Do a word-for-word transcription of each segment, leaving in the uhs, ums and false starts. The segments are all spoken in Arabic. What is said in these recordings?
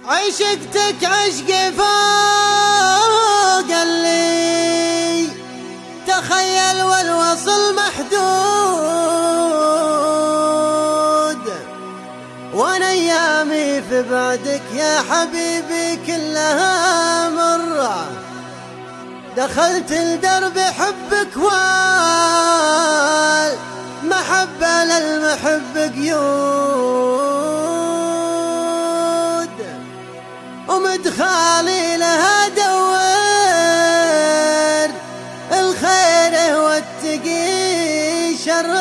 عشقتك عشق فوق اللي تخيل والوصل محدود، وانا ايامي في بعدك يا حبيبي كلها مرة. دخلت الدرب حبك والمحبة للمحب قيود، ومدخالي لها دور الخير والتقي شر.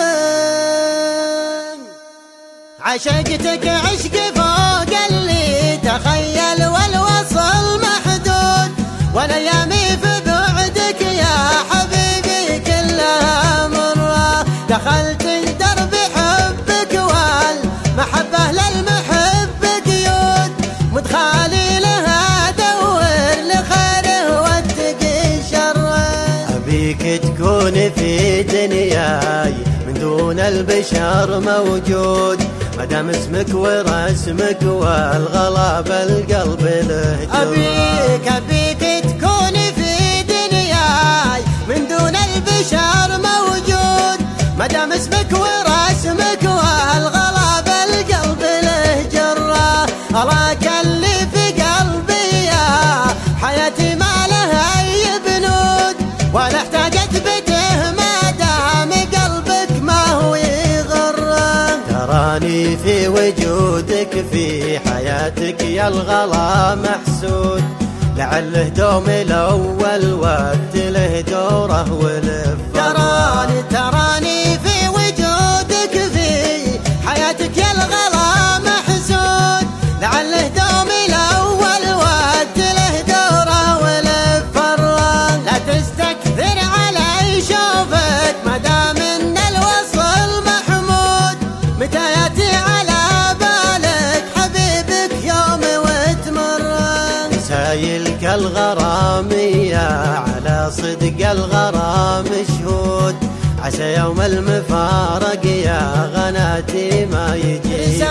عشقتك عشق فوق اللي تخيل والوصل محدود، وانا ايامي في بعدك يا حبيبي كلها مرة. دخلت درب حبك والمحبة للمحب قيود، مدخالي لها دور لخيره واتقي شره. أبيك تكون في دنياي من دون البشر موجود، مدام اسمك ورسمك والغلا بالقلب له جود. أبيك أبيك تكون في دنياي من دون البشر موجود، مدام اسمك ورسمك والغلا بالقلب له جره. أراك اللي في قلبي يا حياتي ما لها أي بنود، ولا احتاجت بته ما دام قلبك ما هو يغره. تراني في وجودك في حياتك يا الغلا محسود، لعله دوم الأول وقت له دوره ولف. تراني تراني في وجودك في حياتك يا الغلا محسود، لعله دوم الأول وقت له دوره ولف. لا تستكثر علي شوفك مدام ان الوصل محمود، متى ياتي على بالك حبيبك يوم وتمر. رسايلك الغرامية على صدق الغرام شهود، عسى يوم المفارق يا غناتي ما يجي.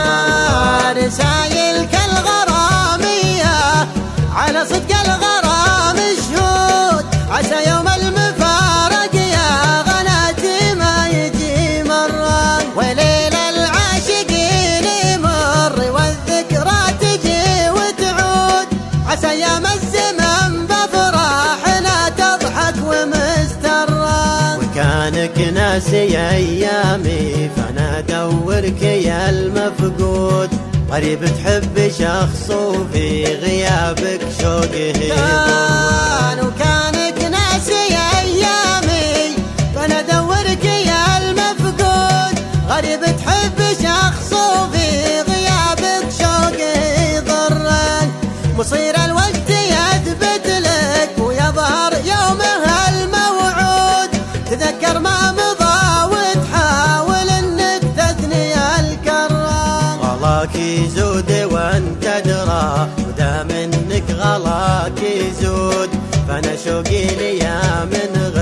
رسايلك الغرامية على صدق الغرام شهود، عسى يوم المفارق يا غناتي ما يجي مرة. وليل العاشقين يمر والذكرى تجي وتعود، عسى ايام الزمن بفرحنا تضحك ومسترة. وكانك ناسي ايامي فانا ادورك يا المفقود، قريب تحب شخص وفي غيابك شوقه كان وكانك ناسي ايامي فانا ادورك يا المفقود، غريب تحب شخص وفي غيابك شوقه يضرك. مصير الوقت يثبت لك ويظهر يومها الموعود، تذكر ما مضى وتحاول انك تثني الكرة. غلاك يزود وانت تدرى، ودام انك غلاك يزود فانا شوقي لي من غير